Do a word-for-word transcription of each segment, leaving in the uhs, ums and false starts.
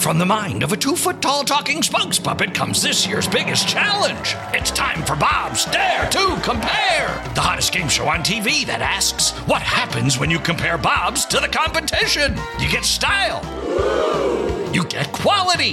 from the mind of a two-foot-tall talking spokes puppet comes this year's biggest challenge. It's time for Bob's Dare to Compare, the hottest game show on T V that asks, what happens when you compare Bobs to the competition? You get style. You get quality.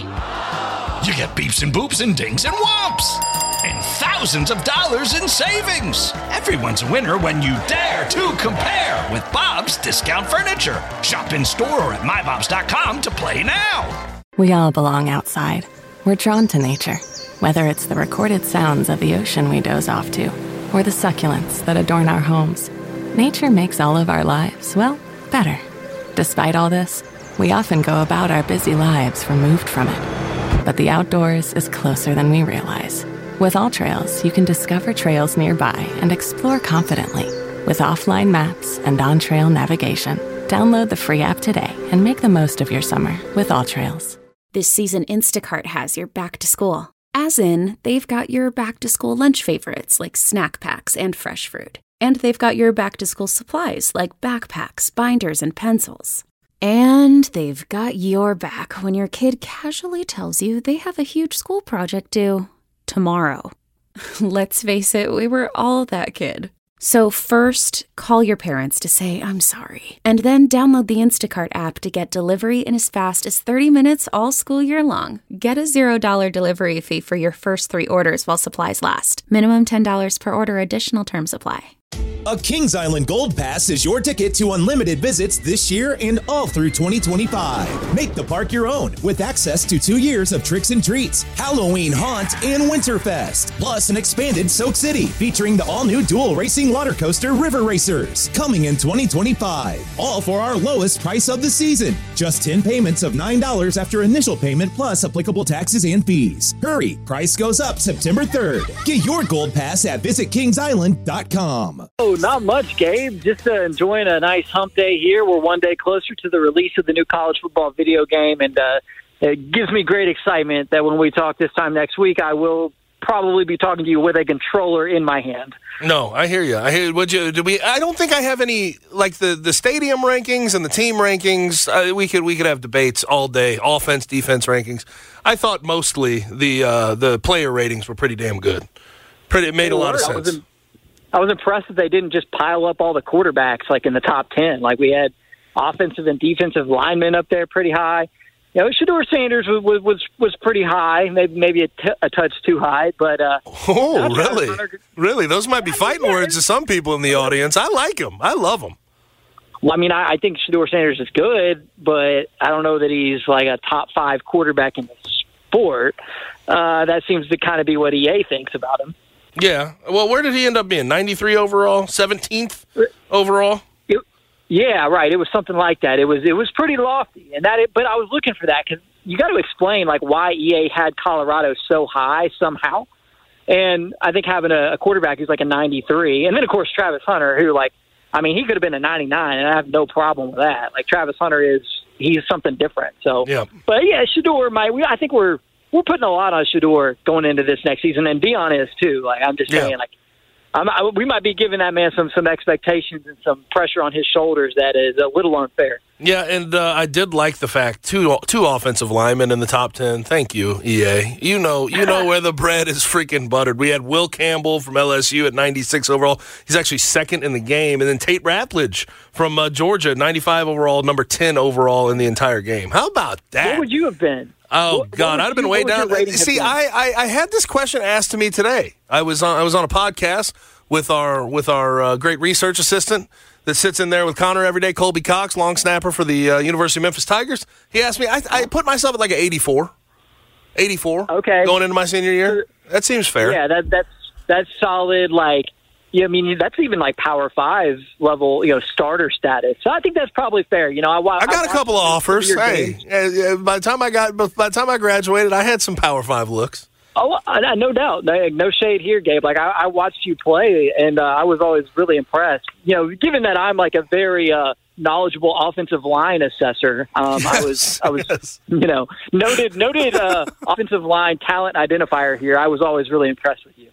You get beeps and boops and dings and whomps. And thousands of dollars in savings. Everyone's a winner when you dare to compare with Bob's Discount Furniture. Shop in store or at my bobs dot com to play now. We all belong outside. We're drawn to nature, whether it's the recorded sounds of the ocean we doze off to, or the succulents that adorn our homes. Nature makes all of our lives, well, better. Despite all this, we often go about our busy lives removed from it. But the outdoors is closer than we realize. With AllTrails, you can discover trails nearby and explore confidently. With offline maps and on-trail navigation, download the free app today and make the most of your summer with AllTrails. This season, Instacart has your back to school. As in, they've got your back to school lunch favorites like snack packs and fresh fruit. And they've got your back to school supplies like backpacks, binders, and pencils. And they've got your back when your kid casually tells you they have a huge school project due tomorrow. Let's face it, we were all that kid. So first, call your parents to say, I'm sorry. And then download the Instacart app to get delivery in as fast as thirty minutes all school year long. Get a zero dollar delivery fee for your first three orders while supplies last. Minimum ten dollars per order. Additional terms apply. A Kings Island Gold Pass is your ticket to unlimited visits this year and all through twenty twenty-five. Make the park your own with access to two years of tricks and treats, Halloween Haunt, and Winterfest. Plus an expanded Soak City featuring the all-new dual racing water coaster River Racers coming in twenty twenty-five. All for our lowest price of the season. Just ten payments of nine dollars after initial payment plus applicable taxes and fees. Hurry, price goes up September third. Get your Gold Pass at visit kings island dot com. Oh, not much, Gabe. Just uh, enjoying a nice hump day here. We're one day closer to the release of the new college football video game, and uh, it gives me great excitement that when we talk this time next week, I will probably be talking to you with a controller in my hand. No, I hear you. I hear. Would you? Do we? I don't think I have any like the, the stadium rankings and the team rankings. Uh, we could we could have debates all day. Offense, defense rankings. I thought mostly the uh, the player ratings were pretty damn good. Pretty. It made a lot of sense. I was impressed that they didn't just pile up all the quarterbacks like in the top ten. Like we had offensive and defensive linemen up there pretty high. You know, Shedeur Sanders was was was pretty high, maybe maybe a, t- a touch too high. But uh, oh, really, really, those might be fighting yeah, words to some people in the audience. I like him. I love him. Well, I mean, I, I think Shedeur Sanders is good, but I don't know that he's like a top five quarterback in the sport. Uh, that seems to kind of be what E A thinks about him. Yeah. Well, where did he end up being? ninety-three overall? seventeenth overall? It, yeah, right. It was something like that. It was it was pretty lofty. and that. It, but I was looking for that because you got to explain like why E A had Colorado so high somehow. And I think having a, a quarterback who's like a ninety-three, and then, of course, Travis Hunter, who, like, I mean, he could have been a ninety-nine, and I have no problem with that. Like, Travis Hunter is – he's something different. So, yeah. But, yeah, Shedeur might – I think we're – We're putting a lot on Shedeur going into this next season, and Dion is too. Like I'm just saying, yeah. like I'm, I, we might be giving that man some some expectations and some pressure on his shoulders that is a little unfair. Yeah, and uh, I did like the fact two two offensive linemen in the top ten. Thank you, E A. You know, you know where the bread is freaking buttered. We had Will Campbell from L S U at ninety-six overall. He's actually second in the game, and then Tate Ratledge from uh, Georgia, ninety-five overall, number ten overall in the entire game. How about that? What would you have been? Oh what, God, what I'd have been you, way down. See, I, I, I had this question asked to me today. I was on I was on a podcast with our with our uh, great research assistant that sits in there with Connor every day, Colby Cox, long snapper for the uh, University of Memphis Tigers. He asked me. I, I put myself at like an eighty-four. eighty-four. Okay. Going into my senior year, that seems fair. Yeah, that that's that's solid. Like. Yeah, I mean, that's even like Power Five level, you know, starter status. So I think that's probably fair. You know, I, I, I got I a couple of offers. Hey, uh, by the time I got, by the time I graduated, I had some Power Five looks. Oh, I, no doubt. No, no shade here, Gabe. Like I, I watched you play, and uh, I was always really impressed. You know, given that I'm like a very uh, knowledgeable offensive line assessor, um, yes, I was, I was, yes. you know, noted, noted uh, offensive line talent identifier here. I was always really impressed with you.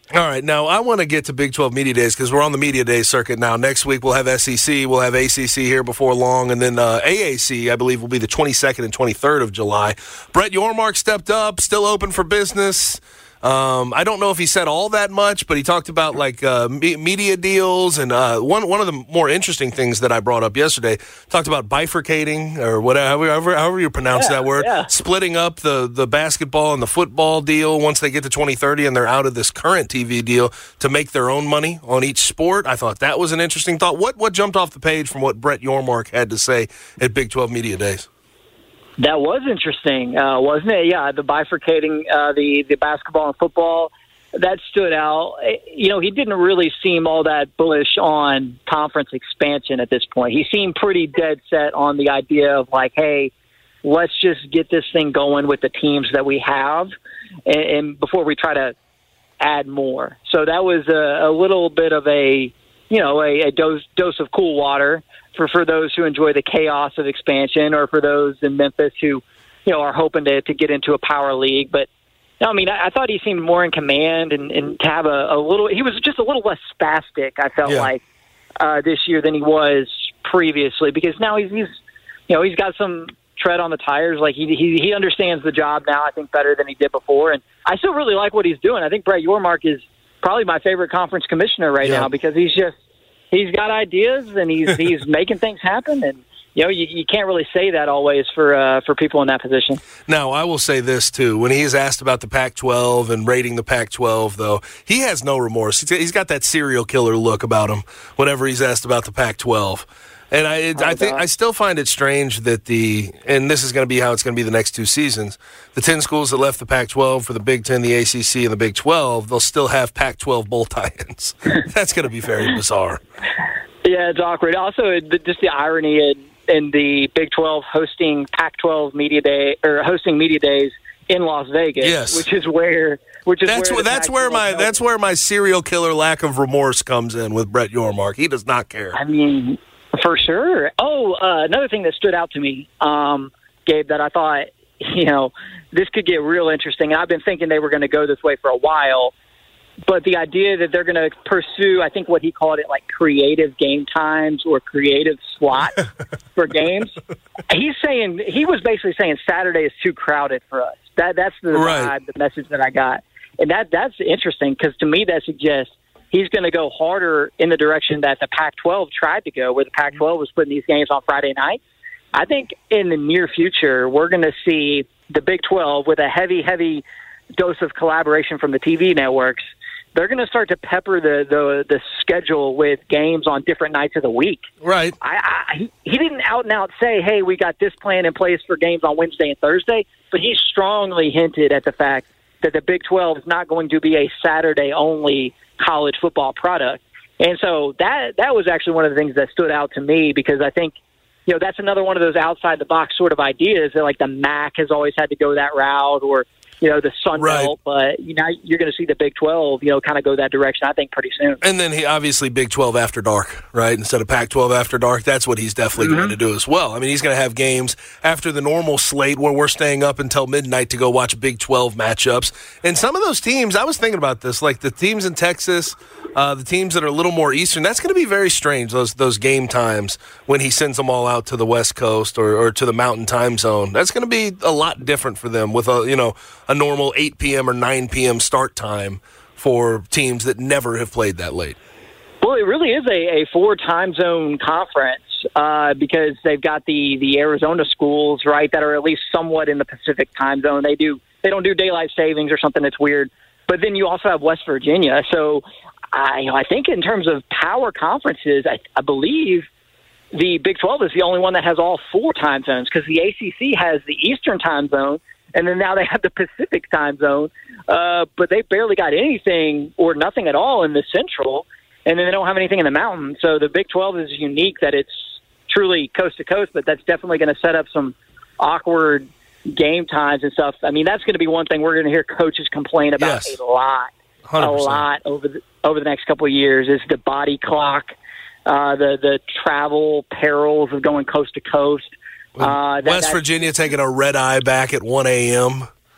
All right, now I want to get to Big twelve Media Days because we're on the Media Day circuit now. Next week we'll have S E C, we'll have A C C here before long, and then uh, A A C, I believe, will be the twenty-second and twenty-third of July. Brett Yormark stepped up, still open for business. Um, I don't know if he said all that much, but he talked about like uh, me- media deals, and uh, one one of the more interesting things that I brought up yesterday talked about bifurcating or whatever, however, however you pronounce yeah, that word, yeah. splitting up the, the basketball and the football deal once they get to twenty thirty and they're out of this current T V deal to make their own money on each sport. I thought that was an interesting thought. What what jumped off the page from what Brett Yormark had to say at Big twelve Media Days? That was interesting, uh, wasn't it? Yeah, the bifurcating uh, the, the basketball and football, that stood out. You know, he didn't really seem all that bullish on conference expansion at this point. He seemed pretty dead set on the idea of like, hey, let's just get this thing going with the teams that we have and, and before we try to add more. So that was a, a little bit of a, you know, a, a dose, dose of cool water for, for those who enjoy the chaos of expansion, or for those in Memphis who, you know, are hoping to, to get into a power league. But, no, I mean, I, I thought he seemed more in command and, and to have a, a little – he was just a little less spastic, I felt yeah. like, uh, this year than he was previously, because now he's, he's you know, he's got some tread on the tires. Like, he, he he understands the job now, I think, better than he did before. And I still really like what he's doing. I think Brett Yormark is probably my favorite conference commissioner right yeah. now, because he's just – he's got ideas, and he's he's making things happen, and you know you, you can't really say that always for uh, for people in that position. Now, I will say this too: when he is asked about the Pac twelve and rating the Pac twelve, though, he has no remorse. He's got that serial killer look about him whenever he's asked about the Pac twelve. And I, it, oh, I think God. I still find it strange that the, and this is going to be how it's going to be the next two seasons, the ten schools that left the Pac twelve for the Big Ten, the A C C, and the Big twelve, they'll still have Pac twelve bowl tie-ins. That's going to be very bizarre. Yeah, it's awkward. Also, just the irony in, in the Big twelve hosting Pac twelve media day or hosting media days in Las Vegas, yes. which is where which is that's where where that's where my that's where my serial killer lack of remorse comes in with Brett Yormark. He does not care. I mean, for sure. Oh, uh, another thing that stood out to me, um, Gabe, that I thought, you know, this could get real interesting. And I've been thinking they were going to go this way for a while. But the idea that they're going to pursue, I think what he called it, like creative game times or creative slots for games. He's saying, he was basically saying Saturday is too crowded for us. That That's the right. vibe, the message that I got. And that that's interesting, because to me that suggests he's going to go harder in the direction that the Pac twelve tried to go, where the Pac twelve was putting these games on Friday nights. I think in the near future, we're going to see the Big twelve with a heavy, heavy dose of collaboration from the T V networks. They're going to start to pepper the, the, the schedule with games on different nights of the week. Right. I, I, he, he didn't out and out say, hey, we got this plan in place for games on Wednesday and Thursday, but he strongly hinted at the fact that the Big twelve is not going to be a Saturday-only college football product. And so that that was actually one of the things that stood out to me, because I think, you know, that's another one of those outside-the-box sort of ideas that, like, the M A C has always had to go that route, or, you know, the Sun Belt. Right. But, you know, you're going to see the Big twelve, you know, kind of go that direction, I think, pretty soon. And then he obviously Big twelve after dark, right? Instead of Pac twelve after dark. That's what he's definitely mm-hmm. going to do as well. I mean, he's going to have games after the normal slate where we're staying up until midnight to go watch Big twelve matchups. And some of those teams, I was thinking about this, like the teams in Texas, uh, the teams that are a little more Eastern, that's going to be very strange, those those game times when he sends them all out to the West Coast or, or to the Mountain Time Zone. That's going to be a lot different for them with a, you know, a normal eight p.m. or nine p.m. start time for teams that never have played that late. Well, it really is a, a four time zone conference uh, because they've got the, the Arizona schools, right, that are at least somewhat in the Pacific time zone. They do they don't do daylight savings or something that's weird. But then you also have West Virginia. So I, you know, I think in terms of power conferences, I, I believe the Big twelve is the only one that has all four time zones, because the A C C has the Eastern time zone, and then now they have the Pacific time zone, uh, but they barely got anything or nothing at all in the Central, and then they don't have anything in the Mountain. So the Big twelve is unique that it's truly coast to coast, but that's definitely going to set up some awkward game times and stuff. I mean, that's going to be one thing we're going to hear coaches complain about yes. a lot, one hundred percent. A lot over the over the next couple of years, is the body clock, uh, the the travel perils of going coast to coast. Uh, that, West Virginia taking a red eye back at one a.m.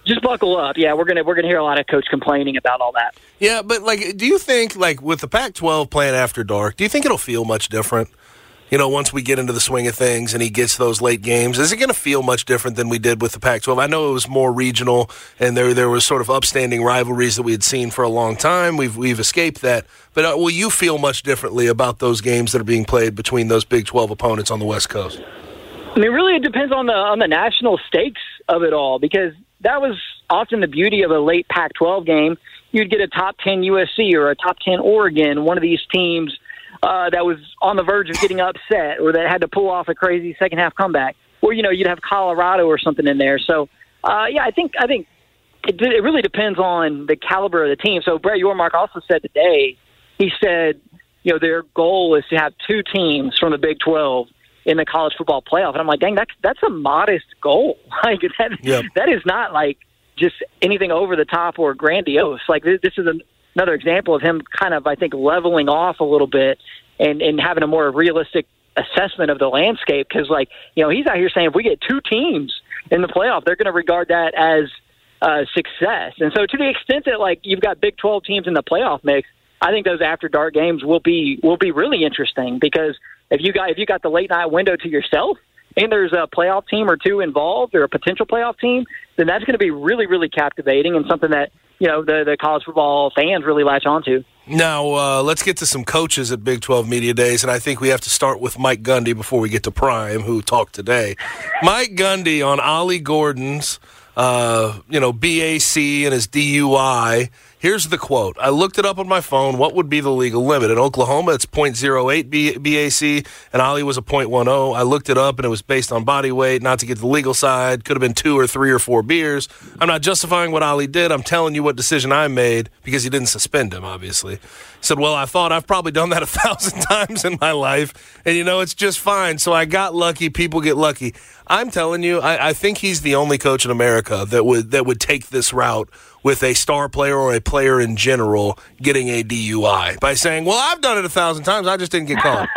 just buckle up. Yeah, we're gonna we're gonna hear a lot of coach complaining about all that. Yeah, but like, do you think like with the Pac twelve playing after dark, do you think it'll feel much different? You know, once we get into the swing of things and he gets those late games, is it going to feel much different than we did with the Pac twelve? I know it was more regional, and there there was sort of upstanding rivalries that we had seen for a long time. We've we've escaped that. But uh, will you feel much differently about those games that are being played between those Big twelve opponents on the West Coast? I mean, really, it depends on the on the national stakes of it all, because that was often the beauty of a late Pac twelve game. You'd get a top ten U S C or a top ten Oregon, one of these teams Uh, that was on the verge of getting upset or that had to pull off a crazy second half comeback, or you know you'd have Colorado or something in there. So uh, yeah, I think I think it, it really depends on the caliber of the team. So Brett Yormark also said today, he said you know their goal is to have two teams from the Big twelve in the college football playoff, and I'm like, dang, that's that's a modest goal. Like that yep. that is not like just anything over the top or grandiose. Like this, this is a another example of him kind of, I think, leveling off a little bit and, and having a more realistic assessment of the landscape. Because, like, you know, he's out here saying if we get two teams in the playoff, they're going to regard that as uh, success. And so to the extent that, like, you've got Big twelve teams in the playoff mix, I think those after dark games will be will be really interesting, because if you got if you got the late night window to yourself and there's a playoff team or two involved or a potential playoff team, then that's going to be really, really captivating and something that, you know, the, the college football fans really latch onto. Now, uh, let's get to some coaches at Big twelve Media Days, and I think we have to start with Mike Gundy before we get to Prime, who talked today. Mike Gundy on Ollie Gordon's, uh, you know, B A C and his D U I. Here's the quote. I looked it up on my phone. What would be the legal limit? In Oklahoma, it's point zero eight B A C, and Ollie was a point one oh. I looked it up, and it was based on body weight, not to get the legal side. Could have been two or three or four beers. I'm not justifying what Ollie did. I'm telling you what decision I made, because he didn't suspend him, obviously. He said, well, I thought I've probably done that a thousand times in my life, and, you know, it's just fine. So I got lucky. People get lucky. I'm telling you, I, I think he's the only coach in America that would that would take this route with a star player or a player in general getting a D U I by saying, well, I've done it a thousand times. I just didn't get caught.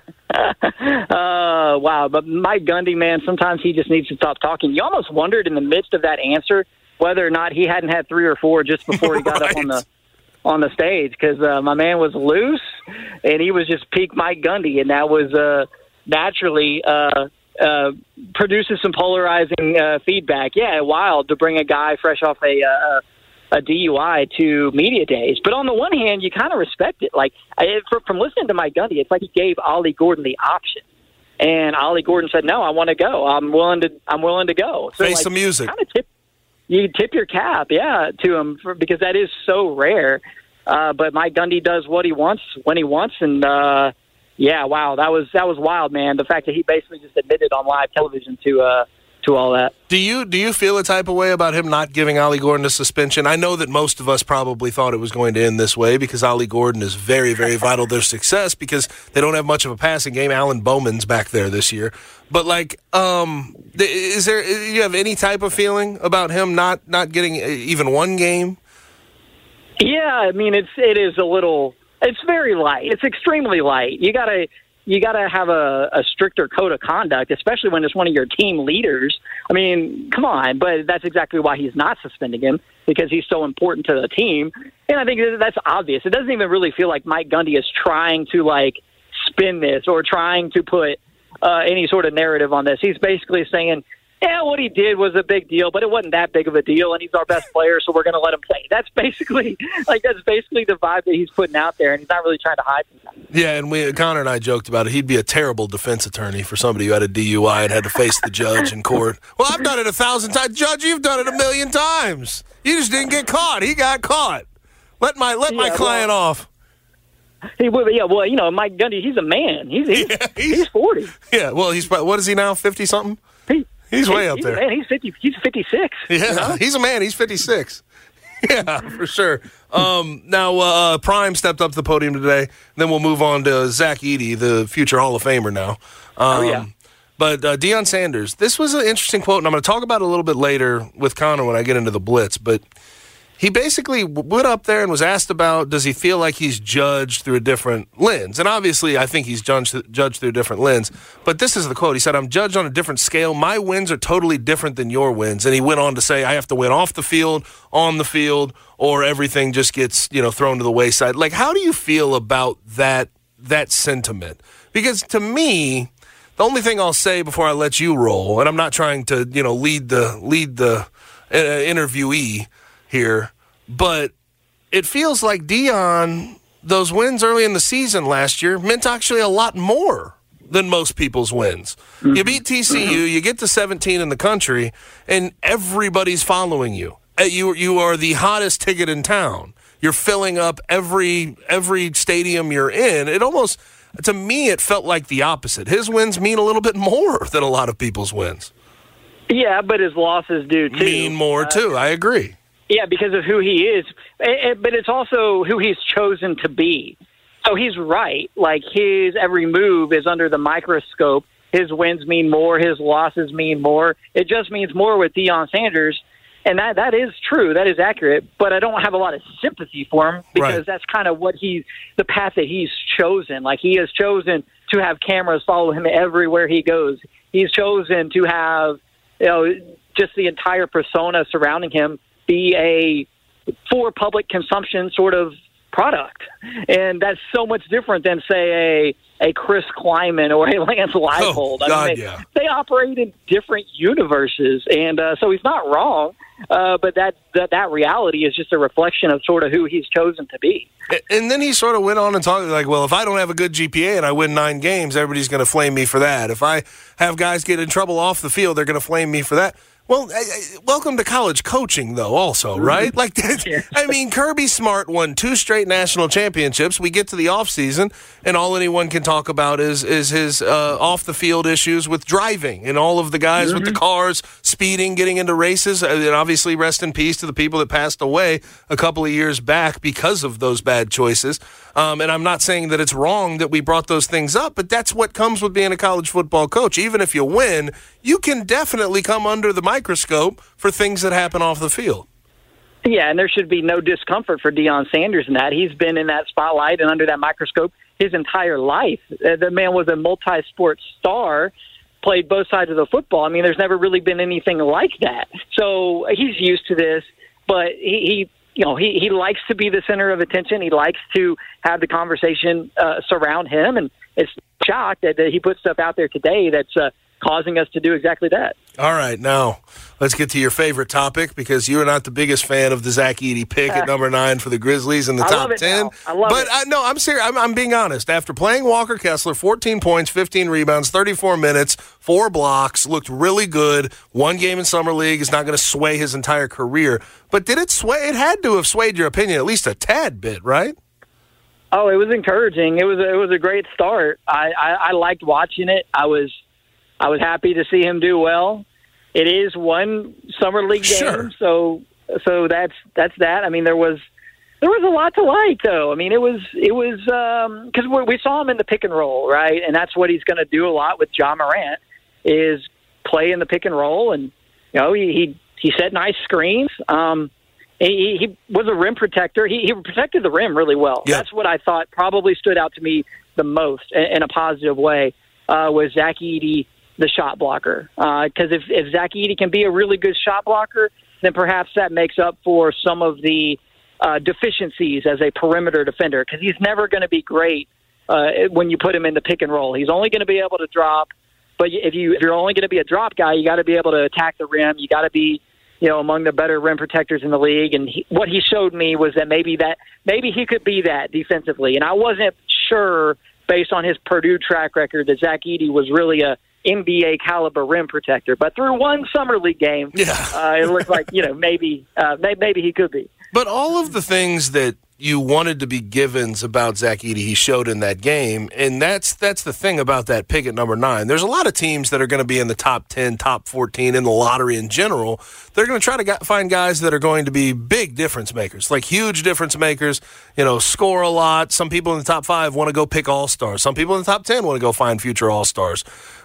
uh, wow. But Mike Gundy, man, sometimes he just needs to stop talking. You almost wondered in the midst of that answer whether or not he hadn't had three or four just before he got right. up on the on the stage, because uh, my man was loose and he was just peak Mike Gundy, and that was uh, naturally uh, uh, produces some polarizing uh, feedback. Yeah, wild to bring a guy fresh off a uh, a D U I to media days. But on the one hand, you kind of respect it. Like I, from listening to Mike Gundy, it's like he gave Ollie Gordon the option, and Ollie Gordon said, "No, I want to go. I'm willing to. I'm willing to go." So, Face like, some music. Kind of tip. You tip your cap, yeah, to him for, because that is so rare. Uh, but Mike Gundy does what he wants when he wants, and uh, yeah, wow, that was that was wild, man. The fact that he basically just admitted on live television to uh, to all that. Do you do you feel a type of way about him not giving Ollie Gordon a suspension? I know that most of us probably thought it was going to end this way, because Ollie Gordon is very, very vital to their success, because they don't have much of a passing game. Alan Bowman's back there this year. But, like, um, is there, do you have any type of feeling about him not, not getting even one game? Yeah, I mean, it's it is a little, it's very light. It's extremely light. You got to you got to have a, a stricter code of conduct, especially when it's one of your team leaders. I mean, come on, but that's exactly why he's not suspending him, because he's so important to the team. And I think that's obvious. It doesn't even really feel like Mike Gundy is trying to, like, spin this or trying to put uh, any sort of narrative on this. He's basically saying, yeah, what he did was a big deal, but it wasn't that big of a deal, and he's our best player, so we're going to let him play. That's basically like that's basically the vibe that he's putting out there, and he's not really trying to hide something. Yeah, and we Connor and I joked about it. He'd be a terrible defense attorney for somebody who had a D U I and had to face the judge in court. Well, I've done it a thousand times. Judge, you've done it a million times. You just didn't get caught. He got caught. Let my let yeah, my client well, off. He would, yeah. Well, you know, Mike Gundy, he's a man. He's he's, yeah, he's, he's forty. Yeah. Well, he's what is he now? Fifty something. He, He's way up he's there. Man, he's fifty. He's fifty-six. Yeah, you know? He's a man. He's fifty-six. Yeah, for sure. Um, now, uh, Prime stepped up to the podium today. Then we'll move on to Zach Edey, the future Hall of Famer now. Um, oh, yeah. But uh, Deion Sanders, this was an interesting quote, and I'm going to talk about it a little bit later with Connor when I get into the Blitz. But he basically went up there and was asked about, does he feel like he's judged through a different lens? And obviously, I think he's judged, judged through a different lens. But this is the quote. He said, I'm judged on a different scale. My wins are totally different than your wins. And he went on to say, I have to win off the field, on the field, or everything just gets, you know, thrown to the wayside. Like, how do you feel about that that sentiment? Because to me, the only thing I'll say before I let you roll, and I'm not trying to, you know, lead the lead the uh, interviewee here, but it feels like Deion, those wins early in the season last year meant actually a lot more than most people's wins. Mm-hmm. You beat T C U, you get to seventeen in the country, and everybody's following you. You you are the hottest ticket in town. You're filling up every every stadium you're in. It almost, to me, it felt like the opposite. His wins mean a little bit more than a lot of people's wins. Yeah, but his losses do too. Mean more too. Uh, I agree. Yeah, because of who he is, but it's also who he's chosen to be. So he's right. Like, his every move is under the microscope. His wins mean more. His losses mean more. It just means more with Deion Sanders, and that that is true. That is accurate. But I don't have a lot of sympathy for him because right. that's kind of what he, the path that he's chosen. Like, he has chosen to have cameras follow him everywhere he goes. He's chosen to have, you know, just the entire persona surrounding him be a for public consumption sort of product. And that's so much different than, say, a, a Chris Kleiman or a Lance Leipold. Oh, I God, mean, they, yeah. they operate in different universes. And uh, so he's not wrong, uh, but that, that that reality is just a reflection of sort of who he's chosen to be. And then he sort of went on and talked like, well, if I don't have a good G P A and I win nine games, everybody's going to flame me for that. If I have guys get in trouble off the field, they're going to flame me for that. Well, uh, welcome to college coaching, though, also, right? Like, I mean, Kirby Smart won two straight national championships. We get to the offseason, and all anyone can talk about is is his uh, off-the-field issues with driving and all of the guys mm-hmm. with the cars speeding, getting into races. And obviously, rest in peace to the people that passed away a couple of years back because of those bad choices. Um, and I'm not saying that it's wrong that we brought those things up, but that's what comes with being a college football coach. Even if you win, you can definitely come under the microscope for things that happen off the field. Yeah, and there should be no discomfort for Deion Sanders in that. He's been in that spotlight and under that microscope his entire life. The man was a multi-sport star, played both sides of the football. I mean, there's never really been anything like that. So he's used to this, but he, he you know, he, he likes to be the center of attention. He likes to have the conversation uh, surround him, and it's shocked that, that he put stuff out there today that's uh, causing us to do exactly that. All right, now let's get to your favorite topic, because you are not the biggest fan of the Zach Edey pick at number nine for the Grizzlies in the I top love it ten. now. I love but it. I, no, I'm serious. I'm, I'm being honest. After playing Walker Kessler, fourteen points, fifteen rebounds, thirty-four minutes, four blocks, looked really good. One game in summer league is not going to sway his entire career. But did it sway? It had to have swayed your opinion at least a tad bit, right? Oh, it was encouraging. It was a, it was a great start. I, I, I liked watching it. I was I was happy to see him do well. It is one summer league game, sure. so so that's that's that. I mean, there was there was a lot to like, though. I mean, it was it was because um, we saw him in the pick and roll, right? And that's what he's going to do a lot with Ja Morant is play in the pick and roll, and you know he he, he set nice screens. Um, he, he was a rim protector. He, he protected the rim really well. Yep. That's what I thought probably stood out to me the most in, in a positive way uh, was Zach Edey, the shot blocker. Because uh, if, if Zach Edey can be a really good shot blocker, then perhaps that makes up for some of the uh, deficiencies as a perimeter defender. Because he's never going to be great uh, when you put him in the pick and roll. He's only going to be able to drop. But if, you, if you're only going to be a drop guy, you got to be able to attack the rim. You got to be, you know, among the better rim protectors in the league. And he, what he showed me was that maybe that maybe he could be that defensively. And I wasn't sure, based on his Purdue track record, that Zach Edey was really a N B A caliber rim protector. But through one summer league game, yeah. uh, it looked like, you know, maybe uh, maybe, maybe he could be. But all of the things that you wanted to be givens about Zach Edey, he showed in that game, and that's that's the thing about that pick at number nine. There's a lot of teams that are going to be in the top ten, top fourteen in the lottery in general. They're going to try to get, find guys that are going to be big difference makers, like huge difference makers, you know, score a lot. Some people in the top five want to go pick all-stars. Some people in the top ten want to go find future all-stars.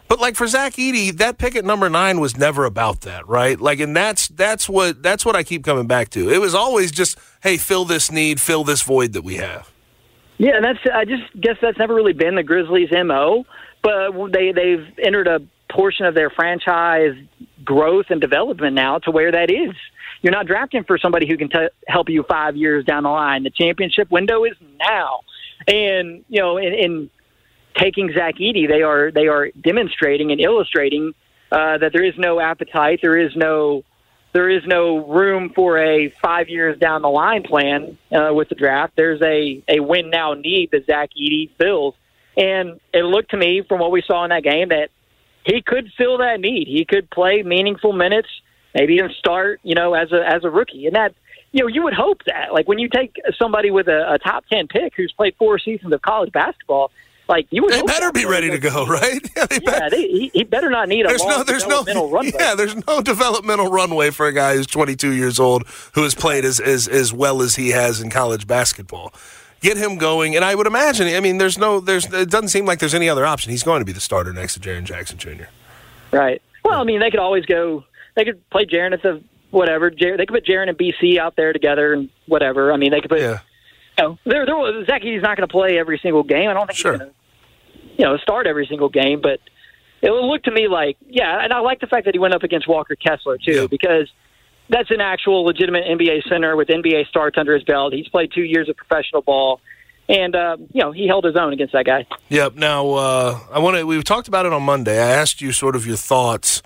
But like for Zach Edey, that pick at number nine was never about that, right? Like, and that's that's what that's what I keep coming back to. It was always just, hey, fill this need, fill this void that we have. Yeah, and that's I just guess that's never really been the Grizzlies' M O. But they they've entered a portion of their franchise growth and development now to where that is. You're not drafting for somebody who can t- help you five years down the line. The championship window is now, and you know, in, in taking Zach Edey, they are they are demonstrating and illustrating uh, that there is no appetite, there is no there is no room for a five years down the line plan uh, with the draft. There's a a win now need that Zach Edey fills, and it looked to me from what we saw in that game that he could fill that need. He could play meaningful minutes, maybe even start, you know, as a as a rookie, and that. You know, you would hope that, like, when you take somebody with a, a top ten pick who's played four seasons of college basketball, like you would. They better be ready to go, right? Yeah, they yeah better. They, he, he better not need a there's long no, there's developmental no, runway. Yeah, there's no developmental runway for a guy who's twenty-two years old who has played as, as as well as he has in college basketball. Get him going, and I would imagine. I mean, there's no, there's. It doesn't seem like there's any other option. He's going to be the starter next to Jaren Jackson Junior Right. Well, I mean, they could always go. They could play Jaren at the. Whatever, they could put Jaren and B C out there together and whatever. I mean, they could put, yeah. you know, there, there, Zach Edey's not going to play every single game. I don't think sure. he's going to, you know, start every single game. But it looked to me like, yeah, and I like the fact that he went up against Walker Kessler too, yeah. because that's an actual legitimate N B A center with N B A starts under his belt. He's played two years of professional ball. And, uh, you know, he held his own against that guy. Yep. Now, uh, I want to, we talked about it on Monday. I asked you sort of your thoughts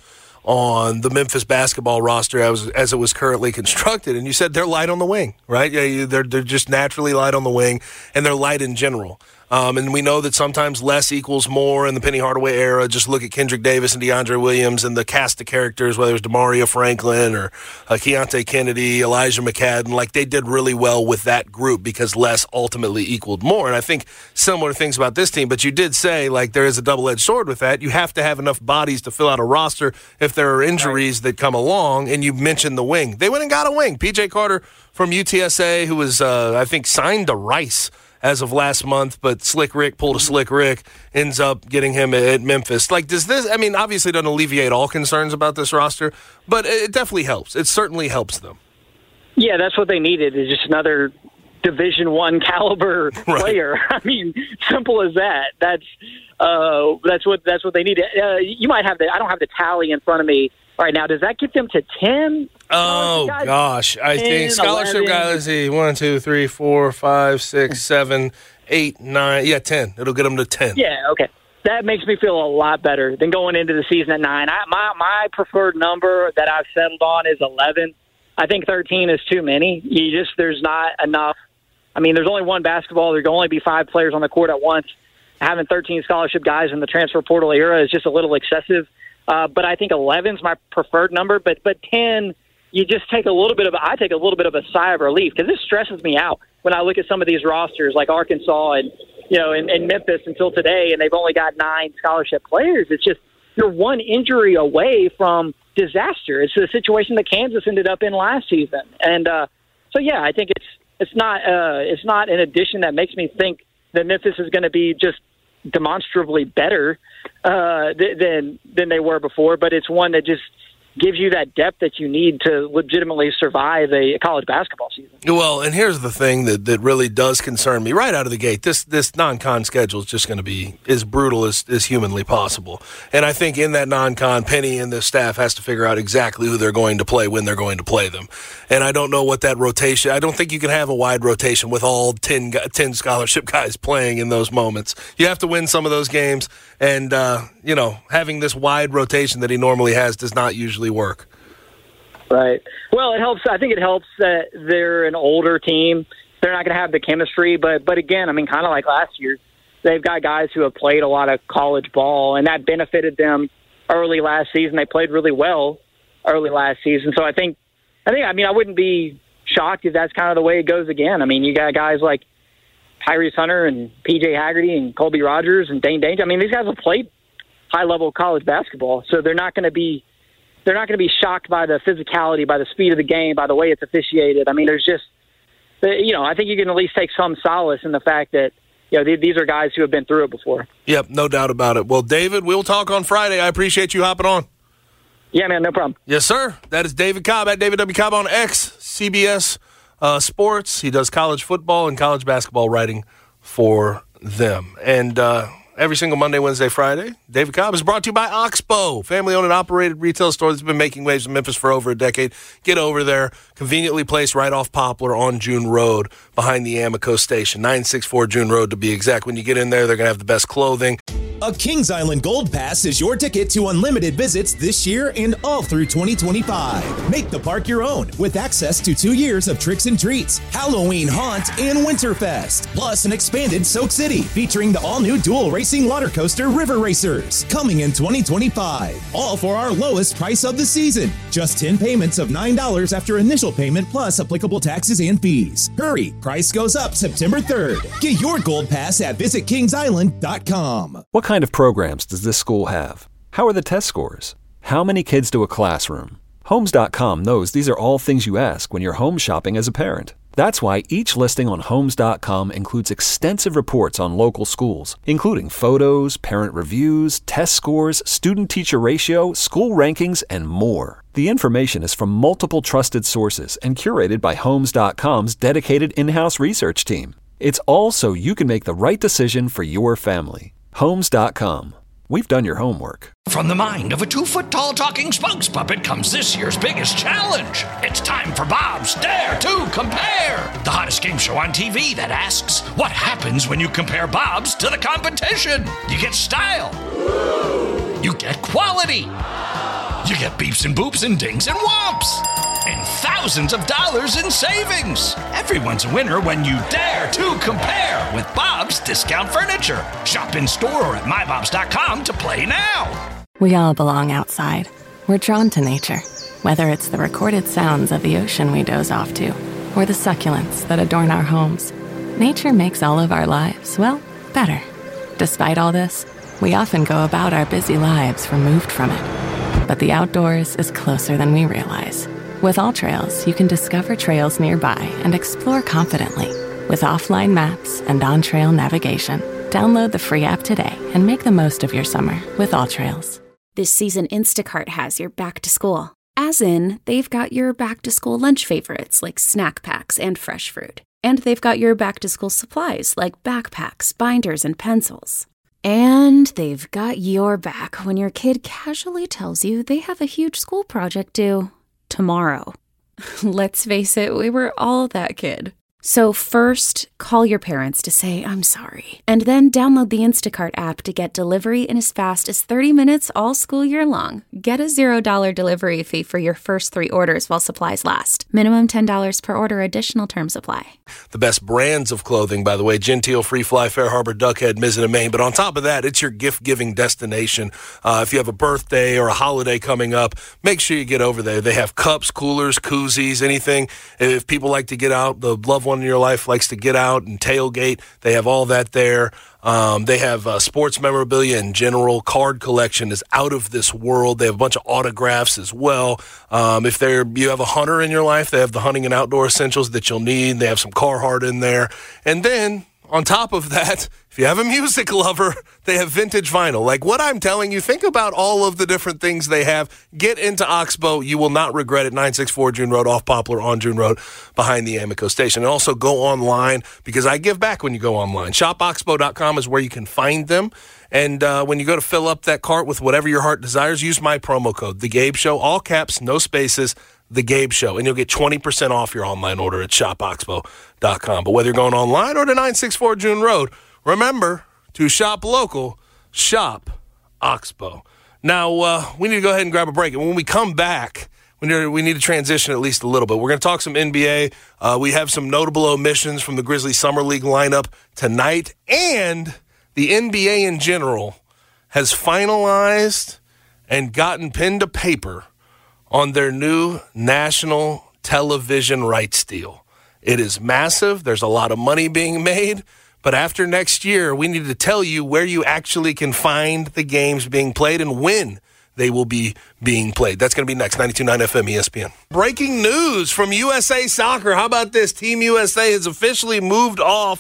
on the Memphis basketball roster as, as it was currently constructed, and you said they're light on the wing, right? Yeah, you, they're they're just naturally light on the wing, and they're light in general. Um, and we know that sometimes less equals more in the Penny Hardaway era. Just look at Kendrick Davis and DeAndre Williams and the cast of characters, whether it's DeMario Franklin or uh, Keontae Kennedy, Elijah McCadden. Like, they did really well with that group because less ultimately equaled more. And I think similar things about this team, but you did say, like, there is a double-edged sword with that. You have to have enough bodies to fill out a roster if there are injuries that come along, and you mentioned the wing. They went and got a wing. P J Carter from U T S A, who was, uh, I think, signed to Rice as of last month, but Slick Rick pulled a Slick Rick, ends up getting him at Memphis. Like, does this, I mean, obviously it doesn't alleviate all concerns about this roster, but it definitely helps. It certainly helps them. Yeah, that's what they needed, is just another Division One caliber right. player. I mean, simple as that. That's uh, that's what that's what they needed. Uh, you might have the, I don't have the tally in front of me right now. Does that get them to ten? Oh, uh, gosh. I ten, think scholarship guys, let's see, one, two, three, four, five, six, seven, eight, nine. Yeah, ten. It'll get them to ten. Yeah, okay. That makes me feel a lot better than going into the season at nine. I, my, my preferred number that I've settled on is eleven. I think thirteen is too many. You just, there's not enough. I mean, there's only one basketball. There can only be five players on the court at once. Having thirteen scholarship guys in the transfer portal era is just a little excessive. Uh, but I think eleven is my preferred number. But but ten, you just take a little bit of, I take a little bit of a sigh of relief, because this stresses me out when I look at some of these rosters like Arkansas and, you know, and, and Memphis until today, and they've only got nine scholarship players. It's just, you're one injury away from disaster. It's the situation that Kansas ended up in last season. And uh, so, yeah, I think it's, it's not, uh, it's not an addition that makes me think that Memphis is going to be just demonstrably better uh, th- than than they were before, but it's one that just gives you that depth that you need to legitimately survive a college basketball season. Well, and here's the thing that, that really does concern me right out of the gate. This this non-con schedule is just going to be as brutal as, as humanly possible. And I think in that non-con, Penny and the staff has to figure out exactly who they're going to play when they're going to play them. And I don't know what that rotation, I don't think you can have a wide rotation with all ten, ten scholarship guys playing in those moments. You have to win some of those games. And, uh, you know, having this wide rotation that he normally has does not usually work. Right. Well, it helps. I think it helps that they're an older team. They're not going to have the chemistry. But, but again, I mean, kind of like last year, they've got guys who have played a lot of college ball, and that benefited them early last season. They played really well early last season. So I think, I think, I mean, I wouldn't be shocked if that's kind of the way it goes again. I mean, you got guys like Tyrese Hunter and P J Haggerty and Colby Rogers and Dane Danger. I mean, these guys have played high-level college basketball, so they're not going to be they're not going to be shocked by the physicality, by the speed of the game, by the way it's officiated. I mean, there's just, you know, I think you can at least take some solace in the fact that, you know, th- these are guys who have been through it before. Yep, no doubt about it. Well, David, we'll talk on Friday. I appreciate you hopping on. Yeah, man, no problem. Yes, sir. That is David Cobb at David W. Cobb on X, C B S uh, Sports. He does college football and college basketball writing for them. And uh, every single Monday, Wednesday, Friday, David Cobb is brought to you by Oxbow, family-owned and operated retail store that's been making waves in Memphis for over a decade. Get over there. Conveniently placed right off Poplar on June Road behind the Amico station. nine sixty-four June Road to be exact. When you get in there, they're going to have the best clothing. A Kings Island Gold Pass is your ticket to unlimited visits this year and all through twenty twenty-five. Make the park your own with access to two years of tricks and treats, Halloween Haunt, and Winterfest. Plus an expanded Soak City featuring the all-new dual racing water coaster River Racers coming in twenty twenty-five. All for our lowest price of the season. Just ten payments of nine dollars after initial payment plus applicable taxes and fees. Hurry, price goes up September third. Get your Gold Pass at visit kings island dot com. What kind of programs does this school have? How are the test scores? How many kids to a classroom? Homes dot com knows these are all things you ask when you're home shopping as a parent. That's why each listing on Homes dot com includes extensive reports on local schools, including photos, parent reviews, test scores, student-teacher ratio, school rankings, and more. The information is from multiple trusted sources and curated by Homes dot com's dedicated in-house research team. It's all so you can make the right decision for your family. Homes dot com. We've done your homework. From the mind of a two-foot-tall talking spokes puppet comes this year's biggest challenge. It's time for Bob's Dare to Compare, the hottest game show on T V that asks, what happens when you compare Bobs to the competition? You get style. You get quality. You get beeps and boops and dings and whomps. And thousands of dollars in savings. Everyone's a winner when you dare to compare with Bob's Discount Furniture. Shop in store or at my bobs dot com to play now. We all belong outside. We're drawn to nature, whether it's the recorded sounds of the ocean we doze off to, or the succulents that adorn our homes. Nature makes all of our lives, well, better. Despite all this, we often go about our busy lives removed from it. But the outdoors is closer than we realize. With AllTrails, you can discover trails nearby and explore confidently. With offline maps and on-trail navigation, download the free app today and make the most of your summer with AllTrails. This season, Instacart has your back to school. As in, they've got your back to school lunch favorites like snack packs and fresh fruit. And they've got your back to school supplies like backpacks, binders, and pencils. And they've got your back when your kid casually tells you they have a huge school project due tomorrow. Let's face it, we were all that kid. So first, call your parents to say, I'm sorry. And then download the Instacart app to get delivery in as fast as thirty minutes all school year long. Get a zero dollar delivery fee for your first three orders while supplies last. Minimum ten dollars per order. Additional terms apply. The best brands of clothing, by the way, Genteel, Free Fly, Fair Harbor, Duckhead, Mizzen, and Maine. But on top of that, it's your gift-giving destination. Uh, if you have a birthday or a holiday coming up, make sure you get over there. They have cups, coolers, koozies, anything. If people like to get out, the loved one in your life likes to get out and tailgate, they have all that there. Um, they have uh, sports memorabilia in general. Card collection is out of this world. They have a bunch of autographs as well. Um, if they're you have a hunter in your life, they have the hunting and outdoor essentials that you'll need. They have some Carhartt in there. And then on top of that, if you have a music lover, they have vintage vinyl. Like what I'm telling you, think about all of the different things they have. Get into Oxbow. You will not regret it. nine sixty-four June Road, off Poplar on June Road, behind the Amico station. And also go online, because I give back when you go online. shop oxbow dot com is where you can find them. And uh, when you go to fill up that cart with whatever your heart desires, use my promo code, The Gabe Show, all caps, no spaces, The Gabe Show. And you'll get twenty percent off your online order at shop oxbow dot com. But whether you're going online or to nine sixty-four June Road, remember to shop local, shop Oxbow. Now, uh, we need to go ahead and grab a break. And when we come back, we need, to, we need to transition at least a little bit. We're going to talk some N B A. Uh, we have some notable omissions from the Grizzlies Summer League lineup tonight. And the N B A in general has finalized and gotten pen to paper on their new national television rights deal. It is massive. There's a lot of money being made. But after next year, we need to tell you where you actually can find the games being played and when they will be being played. That's going to be next. ninety-two point nine F M E S P N. Breaking news from U S A Soccer. How about this? Team U S A has officially moved off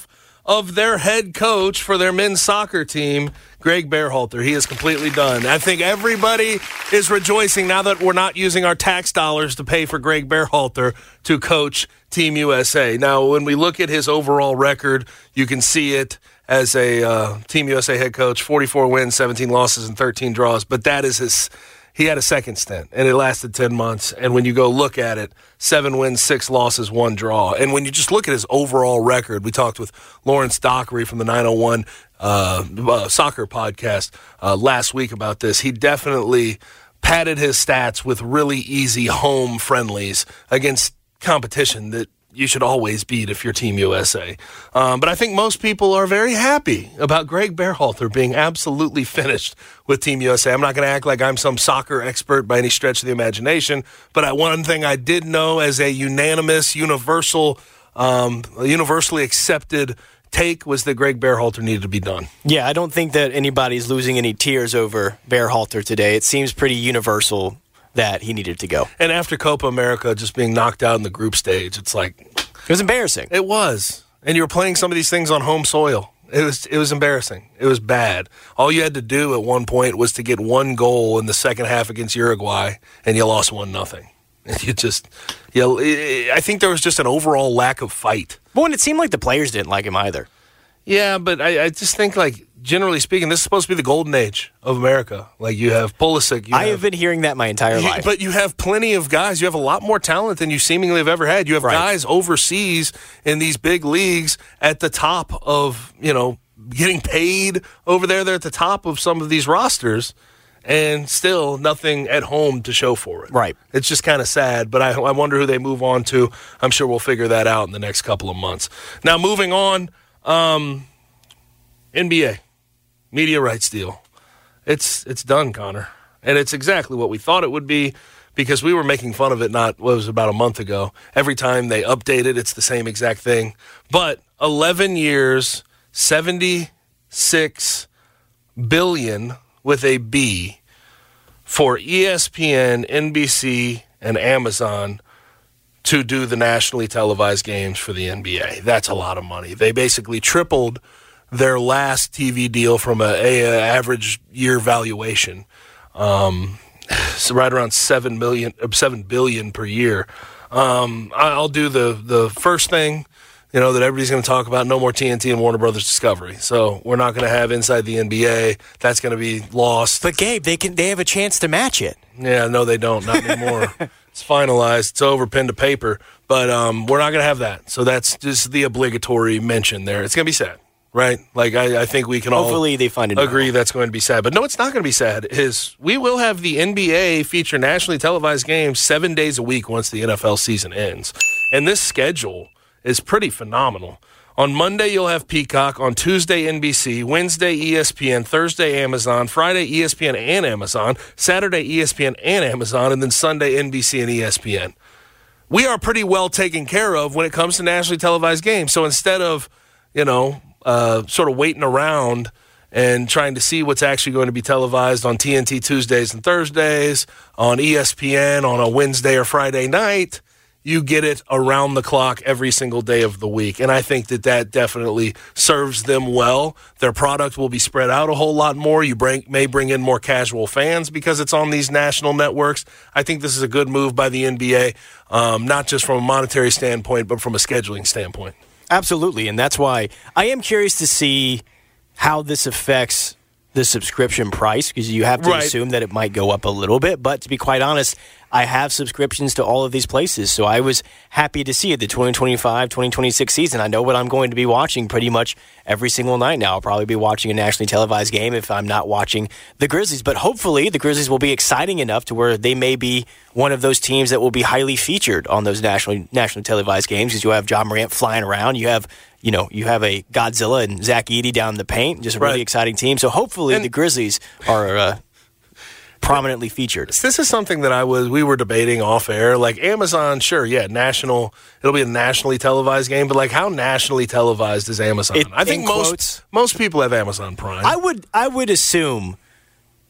of their head coach for their men's soccer team, Greg Berhalter. He is completely done. I think everybody is rejoicing now that we're not using our tax dollars to pay for Greg Berhalter to coach Team U S A. Now, when we look at his overall record, you can see it as a uh, Team U S A head coach, forty-four wins, seventeen losses, and thirteen draws. But that is his – he had a second stint, and it lasted ten months. And when you go look at it, seven wins, six losses, one draw. And when you just look at his overall record, we talked with Lawrence Dockery from the nine oh one uh, uh, Soccer podcast uh, last week about this. He definitely padded his stats with really easy home friendlies against competition that you should always beat if you're Team U S A. Um, but I think most people are very happy about Greg Berhalter being absolutely finished with Team U S A. I'm not going to act like I'm some soccer expert by any stretch of the imagination, but I, one thing I did know as a unanimous, universal, um, universally accepted take was that Greg Berhalter needed to be done. Yeah, I don't think that anybody's losing any tears over Berhalter today. It seems pretty universal that he needed to go. And after Copa America just being knocked out in the group stage, it's like... It was embarrassing. It was. And you were playing some of these things on home soil. It was it was embarrassing. It was bad. All you had to do at one point was to get one goal in the second half against Uruguay, and you lost one nothing. You just... You know, I think there was just an overall lack of fight. Well, and it seemed like the players didn't like him either. Yeah, but I, I just think, like, generally speaking, this is supposed to be the golden age of America. Like, you have Pulisic. You I have, have been hearing that my entire you, life. But you have plenty of guys. You have a lot more talent than you seemingly have ever had. You have right. guys overseas in these big leagues at the top of, you know, getting paid over there. They're at the top of some of these rosters, and still nothing at home to show for it. Right. It's just kind of sad, but I, I wonder who they move on to. I'm sure we'll figure that out in the next couple of months. Now, moving on, um, N B A. Media rights deal. It's it's done, Connor. And it's exactly what we thought it would be because we were making fun of it not, what was it, about a month ago. Every time they update it, it's the same exact thing. But eleven years, seventy-six billion with a B for E S P N, N B C, and Amazon to do the nationally televised games for the N B A. That's a lot of money. They basically tripled their last T V deal from a, a, a average year valuation, um, so right around seven million, seven billion per year. Um, I'll do the the first thing, you know, that everybody's going to talk about. No more T N T and Warner Brothers Discovery. So we're not going to have Inside the N B A. That's going to be lost. But Gabe, they can they have a chance to match it. Yeah, no, they don't. Not anymore. It's finalized. It's over, pen to paper. But um, we're not going to have that. So that's just the obligatory mention there. It's going to be sad. Right? Like, I, I think we can all Hopefully they find it agree normal. That's going to be sad. But no, it's not going to be sad. Is we will have the N B A feature nationally televised games seven days a week once the N F L season ends. And this schedule is pretty phenomenal. On Monday, you'll have Peacock. On Tuesday, N B C. Wednesday, E S P N. Thursday, Amazon. Friday, E S P N and Amazon. Saturday, E S P N and Amazon. And then Sunday, N B C and E S P N. We are pretty well taken care of when it comes to nationally televised games. So instead of, you know, Uh, sort of waiting around and trying to see what's actually going to be televised on T N T Tuesdays and Thursdays, on E S P N on a Wednesday or Friday night, you get it around the clock every single day of the week. And I think that that definitely serves them well. Their product will be spread out a whole lot more. You bring, may bring in more casual fans because it's on these national networks. I think this is a good move by the N B A, um, not just from a monetary standpoint, but from a scheduling standpoint. Absolutely, and that's why I am curious to see how this affects the subscription price, because you have to right. assume that it might go up a little bit. But to be quite honest, I have subscriptions to all of these places, so I was happy to see it, the twenty twenty-five twenty twenty-six season. I know what I'm going to be watching pretty much every single night now. I'll probably be watching a nationally televised game if I'm not watching the Grizzlies. But hopefully the Grizzlies will be exciting enough to where they may be one of those teams that will be highly featured on those nationally nationally televised games, because you have John Morant flying around. You have You know, you have a Godzilla and Zach Edey down in the paint, just a really right. exciting team. So hopefully and, the Grizzlies are uh, prominently featured. This is something that I was we were debating off air. Like Amazon, sure, yeah, national. It'll be a nationally televised game, but like how nationally televised is Amazon? It, I think most quotes, most people have Amazon Prime. I would I would assume.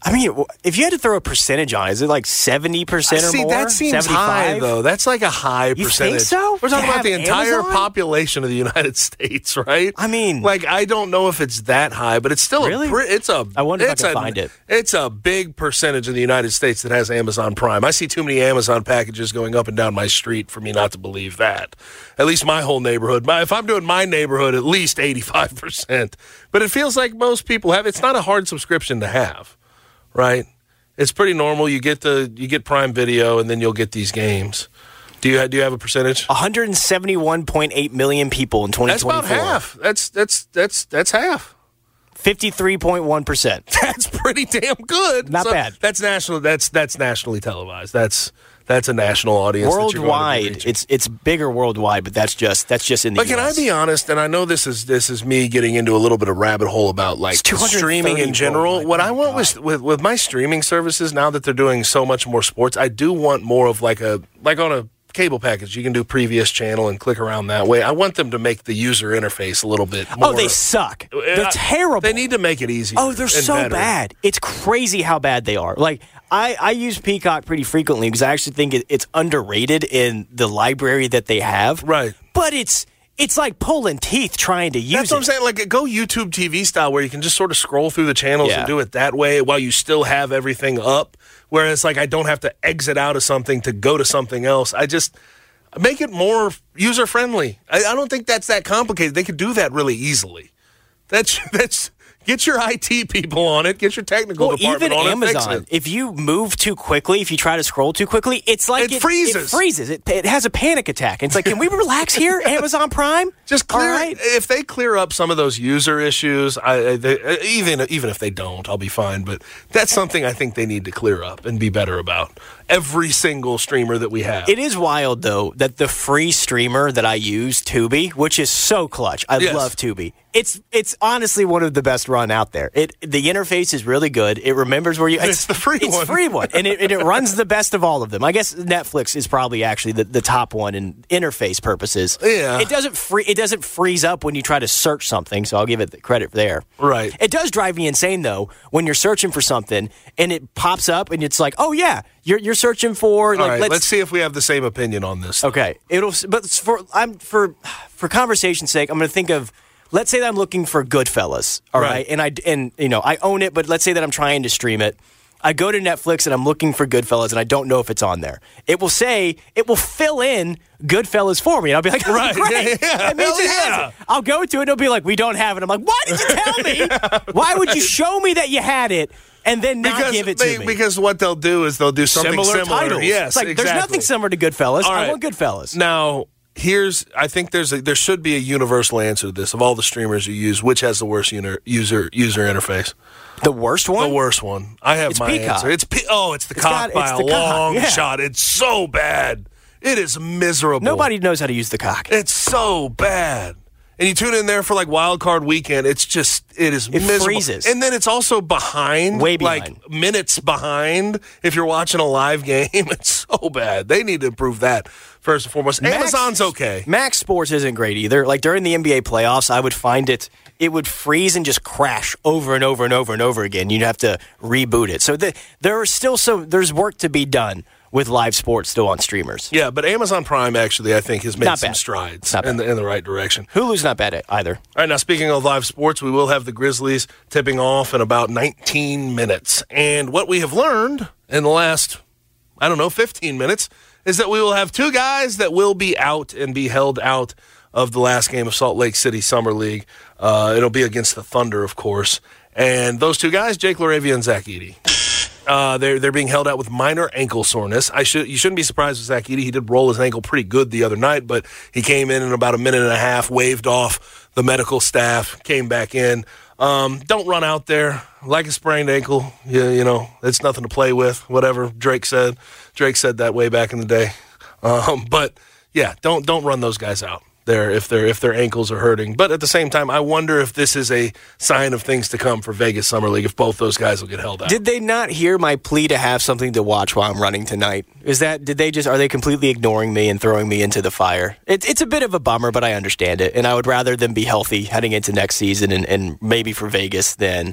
I mean, if you had to throw a percentage on it, is it like seventy percent or See, more? that seems high, though. That's like a high You percentage. think so? We're talking To about the have entire Amazon? population of the United States, right? I mean... Like, I don't know if it's that high, but it's still Really? a... Pre- it's a I wonder if I it's can a, find it. It's a big percentage of the United States that has Amazon Prime. I see too many Amazon packages going up and down my street for me not to believe that. At least my whole neighborhood. My, if I'm doing my neighborhood, at least eighty-five percent. But it feels like most people have... It's not a hard subscription to have, right? It's pretty normal. You get the you get Prime Video, and then you'll get these games. Do you do you have a percentage? one hundred seventy-one point eight million people in twenty That's twenty-four. about half. That's that's that's that's half. fifty-three point one percent. That's pretty damn good. Not So bad. That's national. That's that's nationally televised. That's that's a national audience. that you're going to be Worldwide, reaching. it's it's bigger worldwide, but that's just that's just in the But can U S. I be honest? And I know this is this is me getting into a little bit of rabbit hole about like It's two hundred streaming thirty in general. worldwide. What Oh I my want God. with, with with my streaming services now that they're doing so much more sports, I do want more of like a like on a cable package. You can do previous channel and click around that way. I want them to make the user interface a little bit more. Oh, they suck. They're Uh, terrible. They need to make it easier. Oh, they're and so better. bad. It's crazy how bad they are. Like, I, I use Peacock pretty frequently because I actually think it, it's underrated in the library that they have. Right. But it's it's like pulling teeth trying to use That's what I'm it. saying. Like, go YouTube T V style where you can just sort of scroll through the channels Yeah. and do it that way while you still have everything up. Whereas, like, I don't have to exit out of something to go to something else. I just make it more user friendly. I, I don't think that's that complicated. They could do that really easily. That's that's. Get your I T people on it. Get your technical Well, department even on it. Fix Amazon, it. if you move too quickly, if you try to scroll too quickly, it's like It freezes. It freezes. It, it has a panic attack. It's like, can we relax here, Amazon Prime? Just clear. All right. If they clear up some of those user issues, I, I- they, even even if they don't, I'll be fine. But that's something I think they need to clear up and be better about. Every single streamer that we have. It is wild, though, that the free streamer that I use, Tubi, which is so clutch. I Yes. love Tubi. It's it's honestly one of the best run out there. It the interface is really good. It remembers where you. It's the free it's one. free one, and it, and it runs the best of all of them. I guess Netflix is probably actually the, the top one in interface purposes. Yeah. It doesn't free. It doesn't freeze up when you try to search something. So I'll give it the credit there. Right. It does drive me insane though when you're searching for something and it pops up and it's like, oh yeah, you're you're searching for. All like, right, let's, let's see if we have the same opinion on this. Okay, it'll. But for I'm for for conversation's sake, I'm going to think of. Let's say that I'm looking for Goodfellas, all right. Right. and I and you know I own it, but let's say that I'm trying to stream it. I go to Netflix and I'm looking for Goodfellas, and I don't know if it's on there. It will say it will fill in Goodfellas for me, and I'll be like, oh, Right, great, yeah, yeah, that means hell it has yeah. it. I'll go to it, and it'll be like, we don't have it. I'm like, why did you tell me? Yeah, why would you show me that you had it and then not Because give it they, to me? because what they'll do is they'll do something similar, similar. titles. Yes, it's like exactly. there's nothing similar to Goodfellas. All I right. want Goodfellas. Now, here's I think there's a, there should be a universal answer to this. Of all the streamers you use, which has the worst user user, user interface? The worst one. The worst one. I have It's my Peacock. answer. It's Pe- oh, it's the It's cock got- by it's a the cock, long yeah. shot. It's so bad. It is miserable. Nobody knows how to use the cock. It's so bad. And you tune in there for like wild card weekend. It's just it is It miserable. freezes. And then it's also behind, Way behind. like minutes behind. If you're watching a live game, it's so bad. They need to improve that first and foremost. Max- Amazon's okay. Max Sports isn't great either. Like during the N B A playoffs, I would find it it would freeze and just crash over and over and over and over again. You'd have to reboot it. So the, there are still some there's work to be done with live sports still on streamers. Yeah, but Amazon Prime actually, I think, has made Not some bad. strides Not in bad. the, in the right direction. Hulu's not bad at either. All right, now speaking of live sports, we will have the Grizzlies tipping off in about nineteen minutes. And what we have learned in the last, I don't know, fifteen minutes is that we will have two guys that will be out and be held out of the last game of Salt Lake City Summer League. Uh, it'll be against the Thunder, of course. And those two guys, Jake LaRavia and Zach Edey. Uh, they're they're being held out with minor ankle soreness. I should you shouldn't be surprised with Zach Edey. He did roll his ankle pretty good the other night, but he came in in about a minute and a half, waved off the medical staff, came back in. Um, don't run out there like a sprained ankle. You, you know, it's nothing to play with. Whatever Drake said. Drake said that way back in the day. Um, but yeah, don't don't run those guys out there if their if their ankles are hurting. But at the same time, I wonder if this is a sign of things to come for Vegas Summer League if both those guys will get held out. Did they not hear my plea to have something to watch while I'm running tonight? Is that did they just are they completely ignoring me and throwing me into the fire? It, it's a bit of a bummer, but I understand it, and I would rather them be healthy heading into next season and, and maybe for Vegas than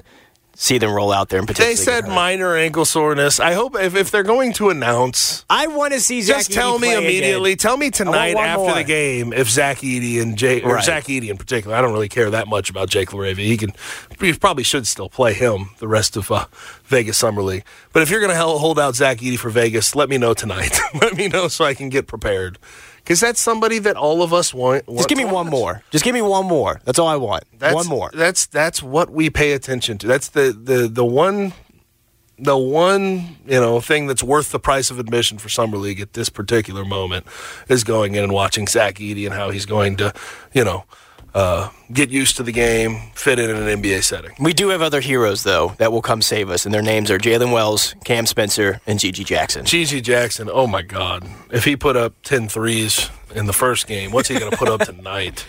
see them roll out there and potentially. They said minor ankle soreness. I hope if, if they're going to announce, I want to see Zach just tell Edey me play immediately. Again. Tell me tonight after more. the game if Zach Edey and Jay or Right. Zach Edey in particular. I don't really care that much about Jake LaRavia. He can, he probably should still play him the rest of uh, Vegas Summer League. But if you're going to hold out Zach Edey for Vegas, let me know tonight. Let me know so I can get prepared. Because that's somebody that all of us want. want Just give me to one watch. more. Just give me one more. That's all I want. That's, one more. That's that's what we pay attention to. That's the, the, the one the one you know thing that's worth the price of admission for Summer League at this particular moment is going in and watching Zach Edey and how he's going to you know uh, get used to the game, fit in in an N B A setting. We do have other heroes, though, that will come save us, and their names are Jalen Wells, Cam Spencer, and Gigi Jackson. Gigi Jackson, oh my God. If he put up ten threes in the first game, what's he going to put up tonight?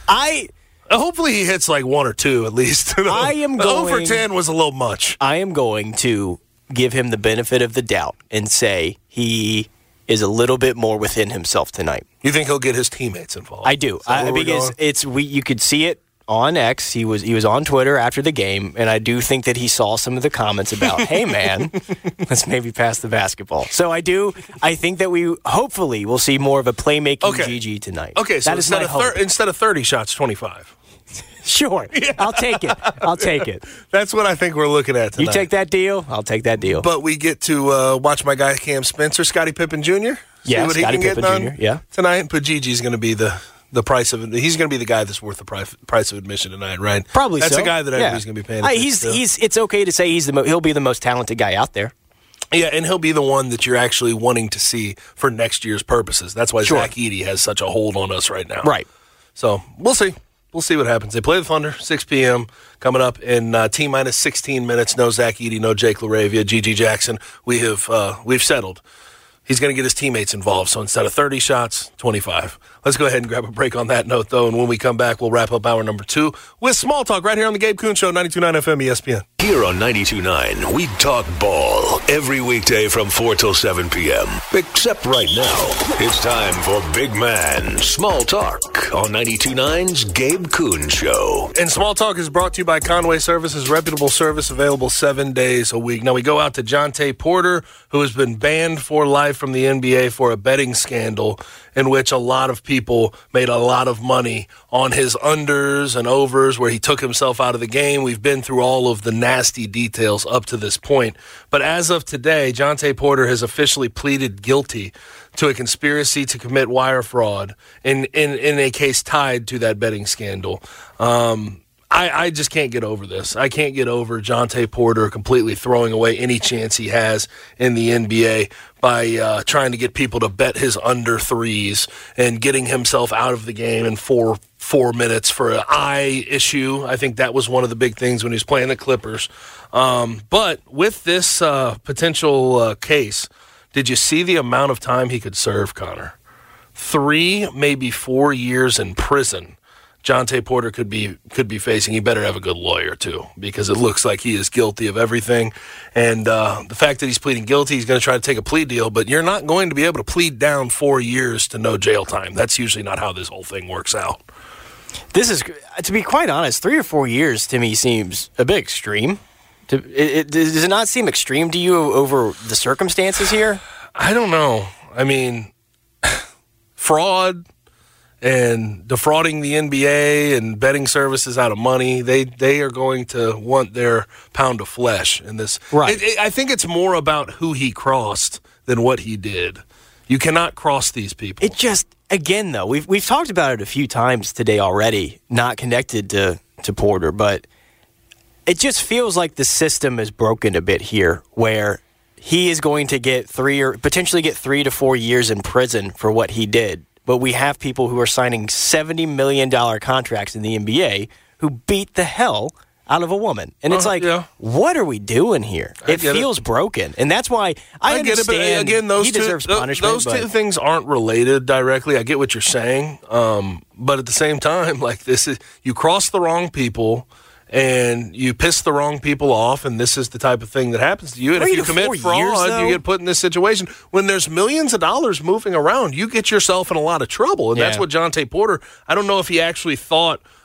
I Uh, Hopefully he hits like one or two at least. I am zero for going- ten was a little much. I am going to give him the benefit of the doubt and say he is a little bit more within himself tonight. You think he'll get his teammates involved? I do. Is that I, where we're because going? it's we you could see it on X. He was he was on Twitter after the game, and I do think that he saw some of the comments about, hey man, let's maybe pass the basketball. So I do. I think that we hopefully will see more of a playmaking Okay. G G tonight. Okay, so that is instead my of, hope. thir- instead of thirty shots, twenty-five. Sure, I'll take it. I'll take it. That's what I think we're looking at tonight. You take that deal, I'll take that deal. But we get to uh, watch my guy Cam Spencer, Scottie Pippen Junior See Yeah, what he Scottie can get Pippen done Junior, yeah. tonight. But Gigi's going to be the, the price of he's going to be the guy that's worth the price, price of admission tonight, right? Probably that's so. the guy that Yeah. everybody's going to be paying Uh, attention he's to. he's. It's okay to say he's the mo- he'll be the most talented guy out there. Yeah, and he'll be the one that you're actually wanting to see for next year's purposes. That's why Sure. Zach Edey has such a hold on us right now. Right. So we'll see. We'll see what happens. They play the Thunder, six p.m. coming up in uh, T-minus sixteen minutes. No Zach Edey, no Jake LaRavia, Gigi Jackson. We have, uh, we've settled. He's going to get his teammates involved. So instead of thirty shots, twenty-five. Let's go ahead and grab a break on that note, though. And when we come back, we'll wrap up hour number two with Small Talk right here on the Gabe Kuhn Show, ninety-two point nine F M E S P N. Here on ninety-two point nine, we talk ball every weekday from four till seven p.m. Except right now, it's time for Big Man Small Talk on ninety-two point nine's Gabe Kuhn Show. And Small Talk is brought to you by Conway Services, reputable service available seven days a week. Now we go out to Jonte Porter, who has been banned for life from the N B A for a betting scandal in which a lot of people made a lot of money on his unders and overs where he took himself out of the game. We've been through all of the nasty details up to this point. But as of today, Jonte Porter has officially pleaded guilty to a conspiracy to commit wire fraud in, in, in a case tied to that betting scandal. Um, I, I just can't get over this. I can't get over Jonte Porter completely throwing away any chance he has in the N B A by uh, trying to get people to bet his under threes and getting himself out of the game in four four minutes for an eye issue. I think that was one of the big things when he was playing the Clippers. Um, but with this uh, potential uh, case, did you see the amount of time he could serve, Connor? Three, maybe four years in prison. Jonte Porter could be could be facing. He better have a good lawyer, too, because it looks like he is guilty of everything. And uh, the fact that he's pleading guilty, he's going to try to take a plea deal, but you're not going to be able to plead down four years to no jail time. That's usually not how this whole thing works out. This is, to be quite honest, three or four years to me seems a bit extreme. To, it, it, does it not seem extreme to you over the circumstances here? I don't know. I mean, fraud and defrauding the N B A and betting services out of money, they they are going to want their pound of flesh in this. Right. It, it, I think it's more about who he crossed than what he did. You cannot cross these people. It just, again, though, we've we've talked about it a few times today already, not connected to, to Porter, but it just feels like the system is broken a bit here, where he is going to get three or potentially get three to four years in prison for what he did. But we have people who are signing seventy million dollars contracts in the N B A who beat the hell out of a woman. And it's Uh, like, yeah. what are we doing here? I It get it. feels broken. And that's why I, I get it, but understand again, those he two, deserves th- punishment. those but two things aren't related directly. I get what you're saying, um, but at the same time, like this is you cross the wrong people and you piss the wrong people off, and this is the type of thing that happens to you. And Three if you to commit four fraud, years, though? you get put in this situation. When there's millions of dollars moving around, you get yourself in a lot of trouble, and that's Yeah. what Jonte Porter. I don't know if he actually thought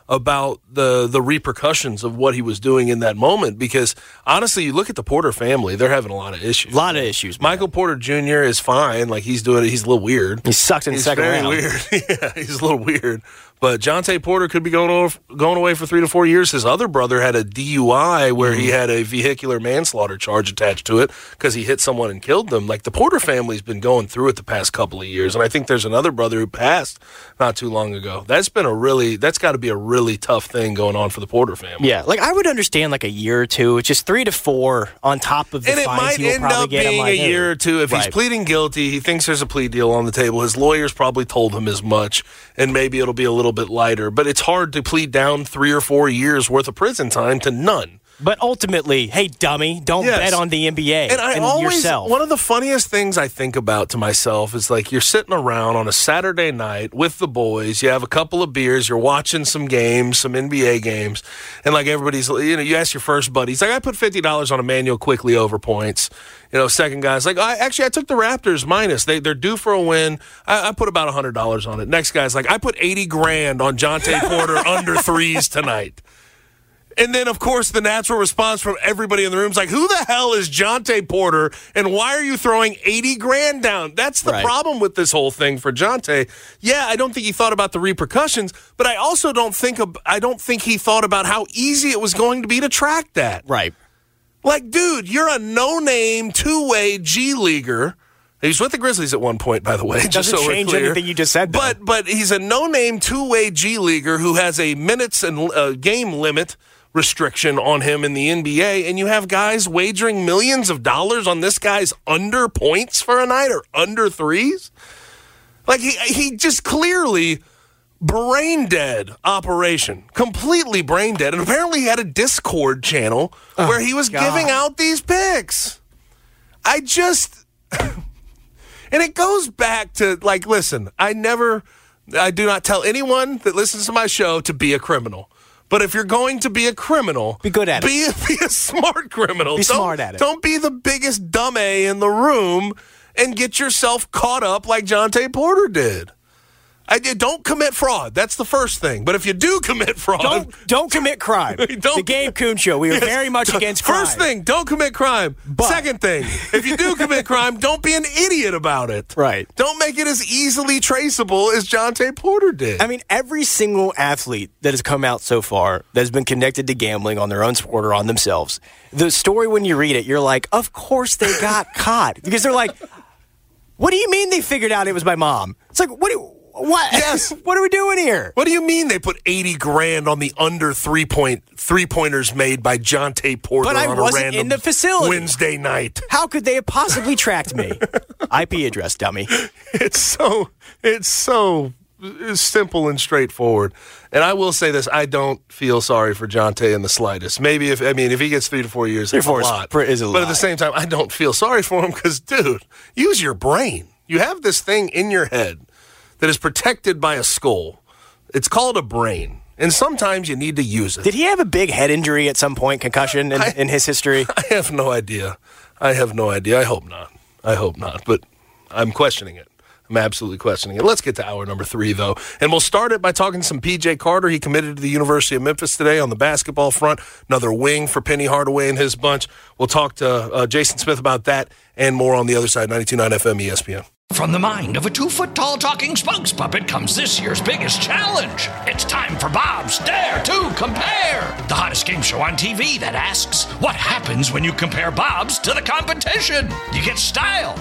about the the repercussions of what he was doing in that moment, because honestly, you look at the Porter family, they're having a lot of issues. A lot of issues. Man. Michael Porter Junior is fine. Like, he's doing it. He's a little weird. He sucked in the he's second very round. Weird. Yeah, he's a little weird. But Jonte Porter could be going over, going away for three to four years. His other brother had a D U I where mm-hmm. he had a vehicular manslaughter charge attached to it because he hit someone and killed them. Like, the Porter family's been going through it the past couple of years, and I think there's another brother who passed not too long ago. That's been a really, that's got to be a really tough thing going on for the Porter family. Yeah, like, I would understand like a year or two. It's just three to four on top of the and fines he will And it might end up get. being like, a year or two. If right. he's pleading guilty, he thinks there's a plea deal on the table. His lawyers probably told him as much, and maybe it'll be a little bit lighter. But it's hard to plead down three or four years worth of prison time to none. But ultimately, hey, dummy, don't yes. bet on the N B A and, I and always, yourself. One of the funniest things I think about to myself is, like, you're sitting around on a Saturday night with the boys, you have a couple of beers, you're watching some games, some N B A games, and, like, everybody's, you know, you ask your first buddy, he's like, I put fifty dollars on Emmanuel Quickly over points. You know, second guy's like, I, actually, I took the Raptors minus. They, they're due for a win. I, I put about one hundred dollars on it. Next guy's like, I put eighty grand on Jonte Porter under threes tonight. And then, of course, the natural response from everybody in the room is like, who the hell is Jonte Porter, and why are you throwing eighty grand down? That's the right. problem with this whole thing for Jonte. Yeah, I don't think he thought about the repercussions, but I also don't think of, I don't think he thought about how easy it was going to be to track that. Right. Like, dude, you're a no-name, two-way G-leaguer. He was with the Grizzlies at one point, by the way. It just doesn't so change we're clear. anything you just said, though. But, but he's a no-name, two-way G-leaguer who has a minutes and uh, game limit restriction on him in the N B A, and you have guys wagering millions of dollars on this guy's under points for a night or under threes. Like, he he just clearly brain dead operation, completely brain dead, and apparently he had a Discord channel oh, where he was God. giving out these picks. I just, and it goes back to, like, listen, I never, I do not tell anyone that listens to my show to be a criminal. But if you're going to be a criminal, be good at be, it. Be a smart criminal. Be don't, smart at it. Don't be the biggest dumb A in the room and get yourself caught up like Jonte Porter did. I, don't commit fraud. That's the first thing. But if you do commit fraud, don't don't commit crime. don't, the Gabe Kuhn Show. We are yes, very much against crime. First thing, don't commit crime. But, Second thing, if you do commit crime, don't be an idiot about it. Right. Don't make it as easily traceable as Jonte Porter did. I mean, every single athlete that has come out so far that has been connected to gambling on their own sport or on themselves, the story when you read it, you're like, of course they got caught, because they're like, what do you mean they figured out it was my mom? It's like, what do you... What? Yes. What are we doing here? What do you mean they put eighty grand on the under three point three pointers made by Jonte Porter but I on wasn't a random in the facility. Wednesday night? How could they have possibly tracked me? I P address, dummy. It's so it's so simple and straightforward. And I will say this: I don't feel sorry for Jonte in the slightest. Maybe if I mean if he gets three to four years, it's a lot. Is a but lot. At the same time, I don't feel sorry for him because, dude, use your brain. You have this thing in your head that is protected by a skull. It's called a brain. And sometimes you need to use it. Did he have a big head injury at some point, concussion in, I, in his history? I have no idea. I have no idea. I hope not. I hope not. But I'm questioning it. I'm absolutely questioning it. Let's get to hour number three, though. And we'll start it by talking some P J Carter. He committed to the University of Memphis today on the basketball front. Another wing for Penny Hardaway and his bunch. We'll talk to uh, Jason Smith about that and more on the other side, ninety-two point nine F M E S P N. From the mind of a two-foot-tall talking spokes puppet comes this year's biggest challenge. It's time for Bob's Dare to Compare, the hottest game show on T V that asks, what happens when you compare Bob's to the competition? You get style.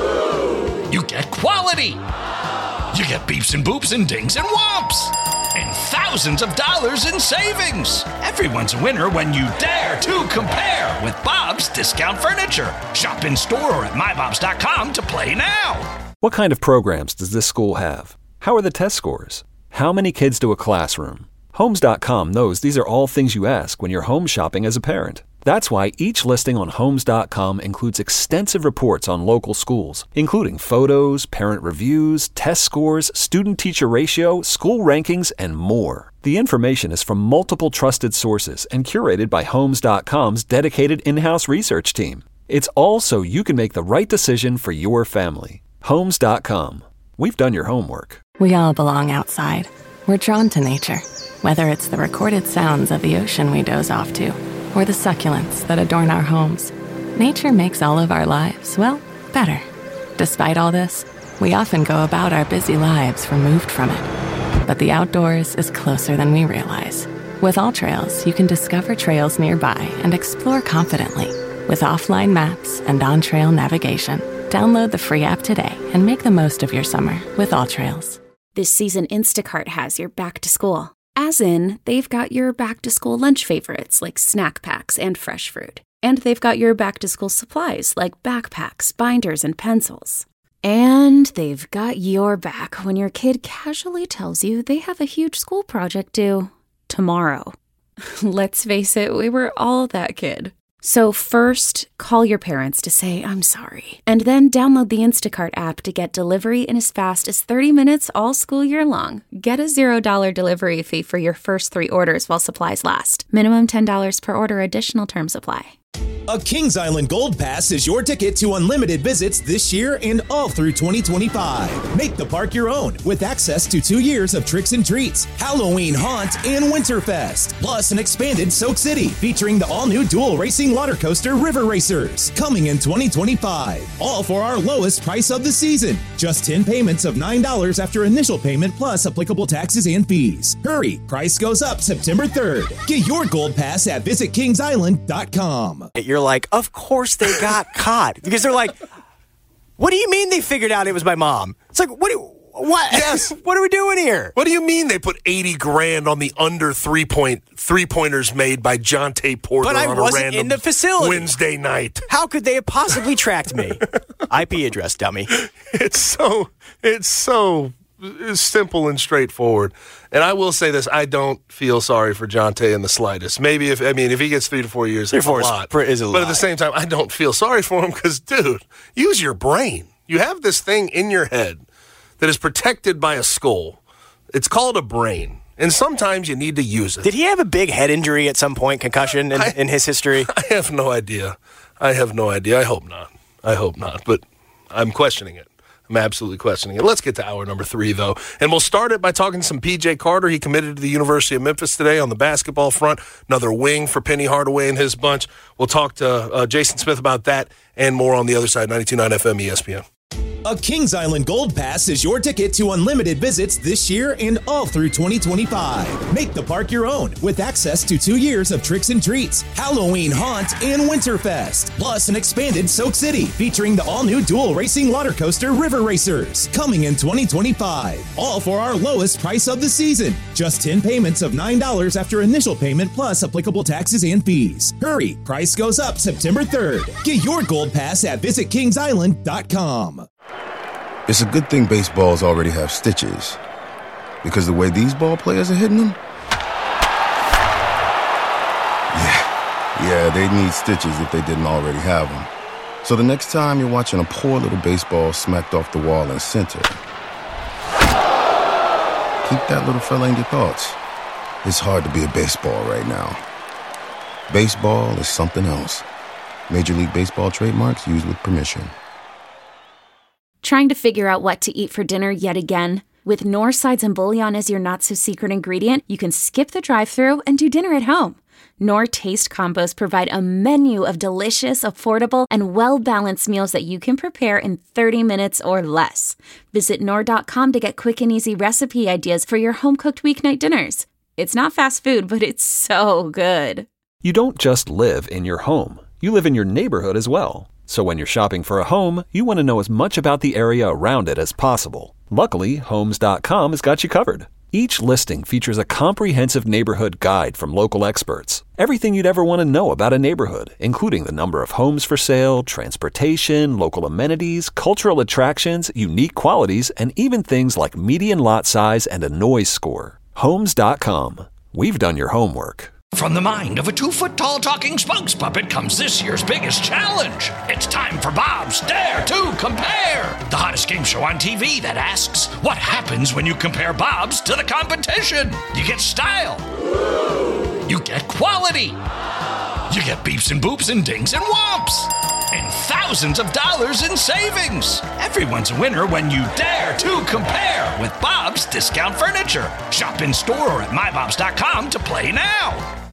You get quality. You get beeps and boops and dings and whomps. And thousands of dollars in savings. Everyone's a winner when you dare to compare with Bob's Discount Furniture. Shop in store or at my bobs dot com to play now. What kind of programs does this school have? How are the test scores? How many kids do a classroom? Homes dot com knows these are all things you ask when you're home shopping as a parent. That's why each listing on Homes dot com includes extensive reports on local schools, including photos, parent reviews, test scores, student-teacher ratio, school rankings, and more. The information is from multiple trusted sources and curated by Homes dot com's dedicated in-house research team. It's all so you can make the right decision for your family. Homes dot com. We've done your homework. We all belong outside. We're drawn to nature. Whether it's the recorded sounds of the ocean we doze off to, or the succulents that adorn our homes, nature makes all of our lives, well, better. Despite all this, we often go about our busy lives removed from it. But the outdoors is closer than we realize. With AllTrails, you can discover trails nearby and explore confidently. With offline maps and on-trail navigation, download the free app today and make the most of your summer with AllTrails. This season, Instacart has your back to school. As in, they've got your back to school lunch favorites like snack packs and fresh fruit. And they've got your back to school supplies like backpacks, binders, and pencils. And they've got your back when your kid casually tells you they have a huge school project due tomorrow. Let's face it, we were all that kid. So first, call your parents to say, I'm sorry. And then download the Instacart app to get delivery in as fast as thirty minutes all school year long. Get a zero dollars delivery fee for your first three orders while supplies last. Minimum ten dollars per order. Additional terms apply. A Kings Island Gold Pass is your ticket to unlimited visits this year and all through twenty twenty-five. Make the park your own with access to two years of tricks and treats, Halloween Haunt, and Winterfest. Plus an expanded Soak City featuring the all-new dual racing water coaster River Racers coming in twenty twenty-five. All for our lowest price of the season. Just ten payments of nine dollars after initial payment plus applicable taxes and fees. Hurry, price goes up September third. Get your Gold Pass at visit kings island dot com. You're like, of course they got caught. Because they're like, what do you mean they figured out it was my mom? It's like, what do you, what? Yes. What are we doing here? What do you mean they put eighty grand on the under three point three pointers made by Jonte Porter But I on wasn't a random in the facility. Wednesday night? How could they have possibly tracked me? I P address, dummy. It's so, it's so simple and straightforward. And I will say this, I don't feel sorry for Jonte in the slightest. Maybe if, I mean, if he gets three to four years, that's a lot. Is a but lot. at the same time, I don't feel sorry for him because, dude, use your brain. You have this thing in your head that is protected by a skull. It's called a brain. And sometimes you need to use it. Did he have a big head injury at some point, concussion in, I, in his history? I have no idea. I have no idea. I hope not. I hope not. But I'm questioning it. I'm absolutely questioning it. Let's get to hour number three, though. And we'll start it by talking to some P J Carter. He committed to the University of Memphis today on the basketball front. Another wing for Penny Hardaway and his bunch. We'll talk to uh, Jason Smith about that and more on the other side, ninety-two point nine F M E S P N. A Kings Island Gold Pass is your ticket to unlimited visits this year and all through twenty twenty-five. Make the park your own with access to two years of tricks and treats, Halloween Haunt, and Winterfest. Plus an expanded Soak City featuring the all-new dual racing water coaster River Racers coming in twenty twenty-five. All for our lowest price of the season. Just ten payments of nine dollars after initial payment plus applicable taxes and fees. Hurry, price goes up September third. Get your Gold Pass at visit kings island dot com. It's a good thing baseballs already have stitches, because the way these ball players are hitting them, yeah, yeah, they'd need stitches if they didn't already have them. So the next time you're watching a poor little baseball smacked off the wall in center, keep that little fella in your thoughts. It's hard to be a baseball right now. Baseball is something else. Major League Baseball trademarks used with permission. Trying to figure out what to eat for dinner yet again? With Knorr sides and bouillon as your not-so-secret ingredient, you can skip the drive-thru and do dinner at home. Knorr Taste Combos provide a menu of delicious, affordable, and well-balanced meals that you can prepare in thirty minutes or less. Visit Knorr dot com to get quick and easy recipe ideas for your home-cooked weeknight dinners. It's not fast food, but it's so good. You don't just live in your home. You live in your neighborhood as well. So when you're shopping for a home, you want to know as much about the area around it as possible. Luckily, homes dot com has got you covered. Each listing features a comprehensive neighborhood guide from local experts. Everything you'd ever want to know about a neighborhood, including the number of homes for sale, transportation, local amenities, cultural attractions, unique qualities, and even things like median lot size and a noise score. homes dot com. We've done your homework. From the mind of a two-foot-tall talking spokes puppet comes this year's biggest challenge. It's time for Bob's Dare to Compare, the hottest game show on T V that asks, what happens when you compare Bob's to the competition? You get style. You get quality. You get beeps and boops and dings and whomps. And thousands of dollars in savings. Everyone's a winner when you dare to compare with Bob's Discount Furniture. Shop in store or at my bobs dot com to play now.